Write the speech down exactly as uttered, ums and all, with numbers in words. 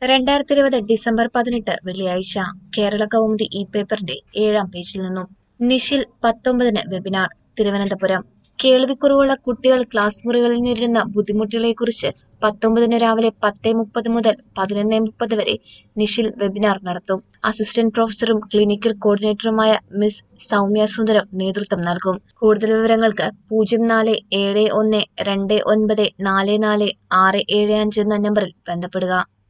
രണ്ടായിരത്തി ഇരുപത് ഡിസംബർ പതിനെട്ട് വെള്ളിയാഴ്ച കേരള കൗമുദി ഇ പേപ്പറിന്റെ ഏഴാം പേജിൽ നിന്നും നിഷിൽ പത്തൊമ്പതിന് വെബിനാർ തിരുവനന്തപുരം. കേൾവിക്കുറവുള്ള കുട്ടികൾ ക്ലാസ് മുറികളിൽ നേരിടുന്ന ബുദ്ധിമുട്ടുകളെക്കുറിച്ച് പത്തൊമ്പതിന് രാവിലെ പത്ത് മുപ്പത് മുതൽ പതിനൊന്ന് മുപ്പത് വരെ നിഷിൽ വെബിനാർ നടത്തും. അസിസ്റ്റന്റ് പ്രൊഫസറും ക്ലിനിക്കൽ കോർഡിനേറ്ററുമായ മിസ് സൗമ്യ സുന്ദരം നേതൃത്വം നൽകും. കൂടുതൽ വിവരങ്ങൾക്ക് പൂജ്യം നാല് ഏഴ് ഒന്ന് രണ്ട് ഒൻപത് നാല് നാല് ആറ് ഏഴ് അഞ്ച് എന്ന നമ്പറിൽ ബന്ധപ്പെടുക.